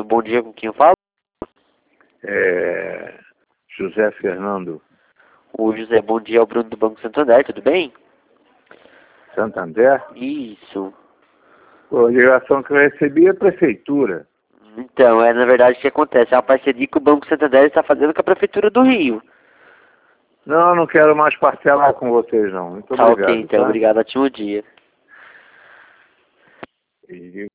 bom dia, com quem eu falo? José Fernando O José, bom dia, é o Bruno do Banco Santander, tudo bem? Santander. Isso. Pô, a ligação que eu recebi é a prefeitura. Então, na verdade o que acontece? É uma parceria que o Banco Santander está fazendo com a Prefeitura do Rio. Não, não quero mais parcelar com vocês, não. Muito Tá obrigado. ok, então, Tá? obrigado, ótimo dia. E